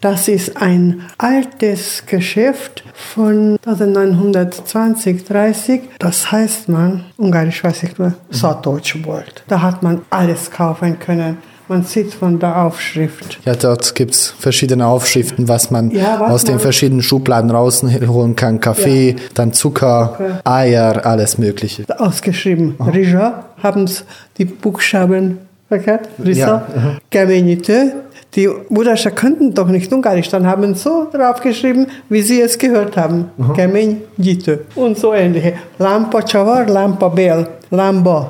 Das ist ein altes Geschäft von 1920, 30. Das heißt man, ungarisch weiß ich nur, Szatolcsbolt. Da hat man alles kaufen können. Man sieht von der Aufschrift. Ja, dort gibt es verschiedene Aufschriften, was man aus den verschiedenen Schubladen rausholen kann. Kaffee, dann Zucker, Eier, alles Mögliche. Ausgeschrieben. Rija haben die Buchstaben verkehrt. Risa, Kemenyitő. Die Budaser könnten doch nicht Ungarisch, dann haben so draufgeschrieben, wie sie es gehört haben. Kemenyitő. Und so ähnliche. Lampa Csavar, Lampa Bél, Lamba.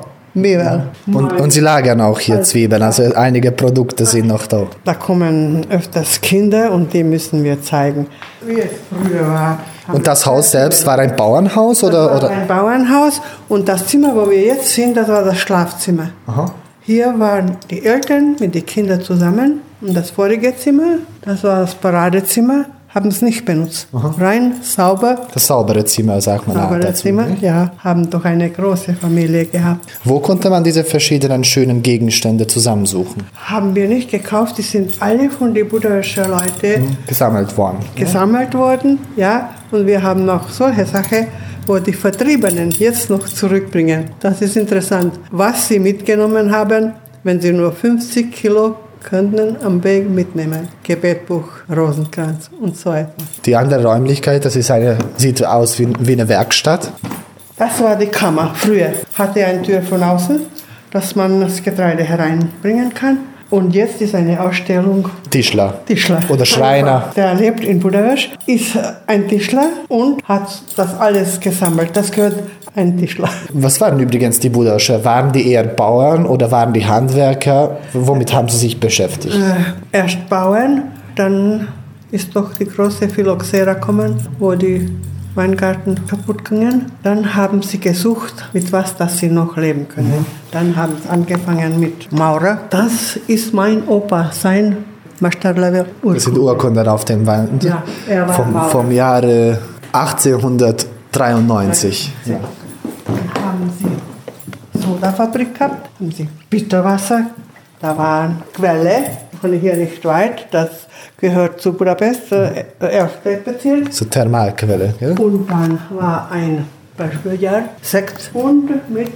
Und sie lagern auch hier Zwiebeln, also einige Produkte sind noch da. Da kommen öfters Kinder und die müssen wir zeigen, wie es früher war. Und das Haus selbst war ein Bauernhaus? Das war ein Bauernhaus und das Zimmer, wo wir jetzt sind, das war das Schlafzimmer. Aha. Hier waren die Eltern mit den Kindern zusammen und das vorige Zimmer, das war das Paradezimmer. Haben es nicht benutzt. Aha. Rein, sauber. Das saubere Zimmer, sagt man auch dazu. Zimmer, ja. Haben doch eine große Familie gehabt. Wo konnte man diese verschiedenen schönen Gegenstände zusammensuchen? Haben wir nicht gekauft. Die sind alle von den buddhischen Leuten gesammelt worden. Gesammelt worden, ja. Und wir haben noch solche Sachen, wo die Vertriebenen jetzt noch zurückbringen. Das ist interessant. Was sie mitgenommen haben, wenn sie nur 50 Kilo könnten am Weg mitnehmen. Gebetbuch, Rosenkranz und so etwas. Die andere Räumlichkeit, sieht aus wie eine Werkstatt. Das war die Kammer. Früher hatte eine Tür von außen, dass man das Getreide hereinbringen kann. Und jetzt ist eine Ausstellung. Tischler. Tischler. Oder Schreiner. Der lebt in Budapest, ist ein Tischler und hat das alles gesammelt. Das gehört ein Tischler. Was waren übrigens die Budapester? Waren die eher Bauern oder waren die Handwerker? Womit haben sie sich beschäftigt? Erst Bauern, dann ist doch die große Phylloxera gekommen, wo die Weingarten kaputt gingen. Dann haben sie gesucht, mit was dass sie noch leben können. Dann haben sie angefangen mit Maurer. Das ist mein Opa, sein Masterlevel. Das sind Urkunden auf dem Wein. Ja, er war vom Jahre 1893. Ja. Dann haben sie Sodafabrik gehabt, haben sie Bitterwasser, da war eine Quelle, von hier nicht weit, das gehört zu Budapest, erste Bezirk. So Thermalquelle, ja? Und dann war ein Beispieljahr, Sekt und mit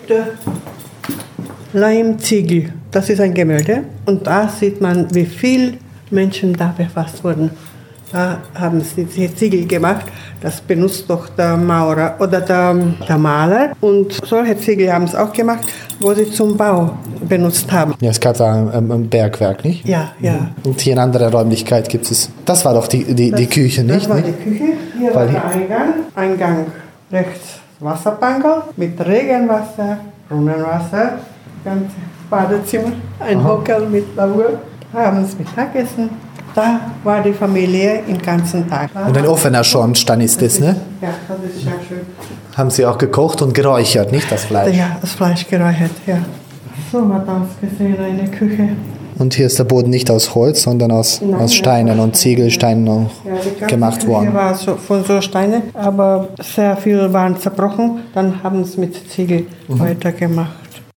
Leimziegel. Das ist ein Gemälde und da sieht man, wie viele Menschen da befasst wurden. Da haben sie die Ziegel gemacht. Das benutzt doch der Maurer oder der Maler. Und solche Ziegel haben es auch gemacht, wo sie zum Bau benutzt haben. Ja, es gab da ein Bergwerk, nicht? Ja, ja. Und hier in anderer Räumlichkeit gibt es. Das war doch die Küche, nicht? Das war die Küche. Hier war der Eingang. Eingang rechts Wasserpankel mit Regenwasser, Brunnenwasser, ganzes Badezimmer, ein Hockerl mit Lauer. Haben es Mittagessen. Da war die Familie den ganzen Tag. Und ein offener Schornstein ist das, ne? Ja, das ist sehr schön. Haben Sie auch gekocht und geräuchert, nicht das Fleisch? Ja, das Fleisch geräuchert, ja. So hat man gesehen, eine Küche. Und hier ist der Boden nicht aus Holz, sondern aus Steinen und Ziegelsteinen gemacht worden. Hier war so, von so Steinen, aber sehr viel waren zerbrochen. Dann haben sie mit Ziegel weitergemacht.